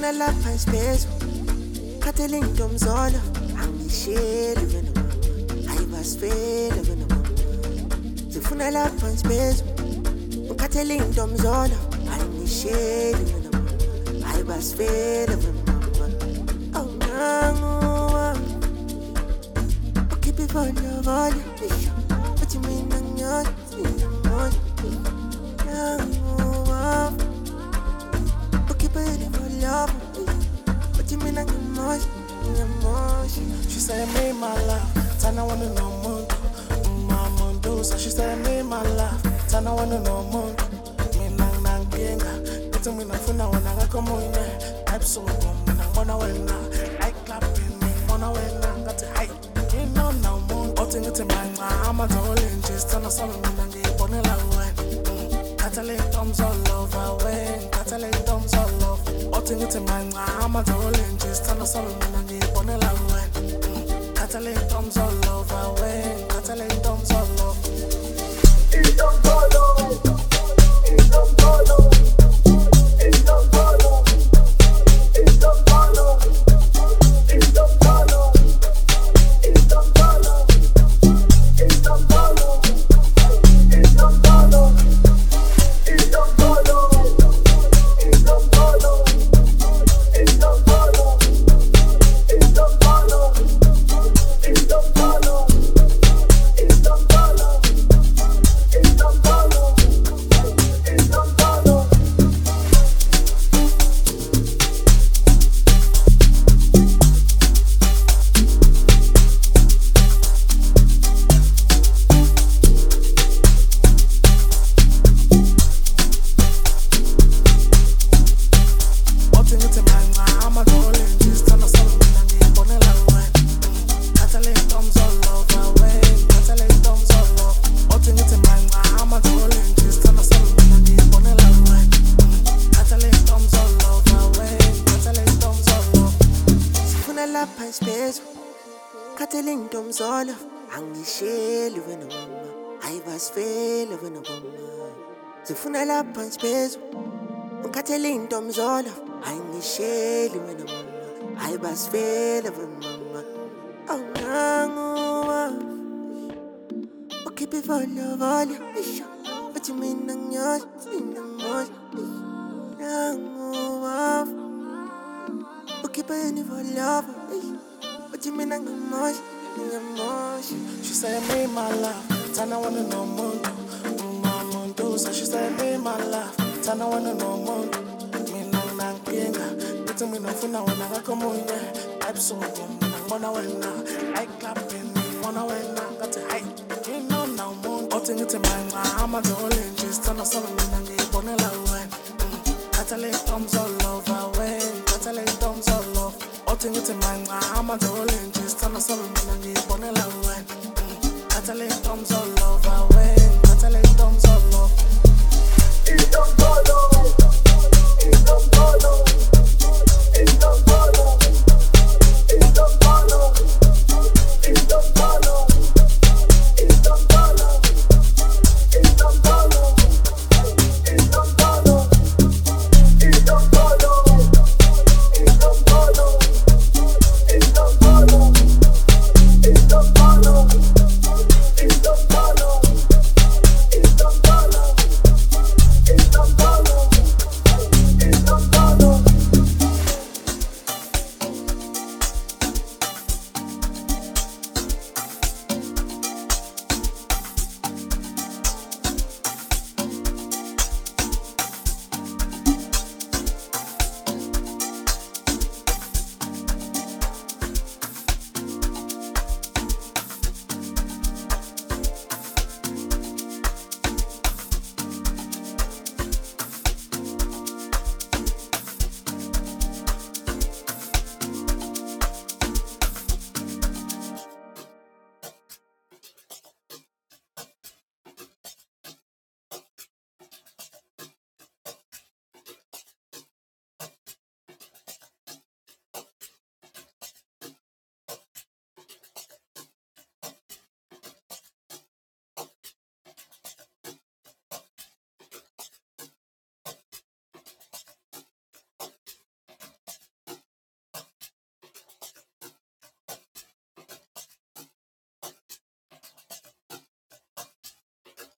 Sifuna lapha isipezo khathele intomzolo angisheli wena mama ayibasifela wena mama sifuna lapha isipezo khathele intomzolo angisheli wena mama ayibasifela wena mama oh nangu keep it for love what you mean nangu She said, me my love, Tana wanna know mundo, mundo. So she said, me my love, Tana wanna know mundo, me nang genga. It's me na funa wana come on yeah. I'm so dumb, na wanna wena, I clapping me, wanna wena, got to hide. You know now mundo, all things to my I'm a darling, just Tana solo me nang get on la way. Catalan thumbs all over, way, Catalan thumbs all over. All things to my I'm a darling, just Tana solo me nang get on la way. Catalan thumbs all over, way, Catalan thumbs all over. It's don't follow, it's don't follow, it's don't follow, it's don't follow, it's don't follow, it's don't follow, it's don't follow, it's don't follow, it's don't follow, it's don't follow, it's don't follow, it's don't follow. It's don't follow. It's don't follow. It's don't follow. It's don't follow. lapha isipezo khathele intomzolo angisheli wena mama ayibasifela wena mama sifuna lapha isipezo khathele intomzolo angisheli wena mama ayibasifela wena mama oh nangu keep it for love what you mean nangu keep it for love. What you mean I'm emotion? She said, me my love, Tana wanna know mundo. So she said, me my love, Tana wanna know mundo. Me nang genga, it's me no funa wana come on yeah. I'm so dumb, wanna wena, I clapping me, wanna wena, got to hide. You know now mundo, all things to my I'm a darling, just Tana solo me nang get on la way. Catalan thumbs all over, way, Catalan thumbs all over. All things to my I'm a darling, just Tana solo me nang get on la way. Catalan thumbs all over.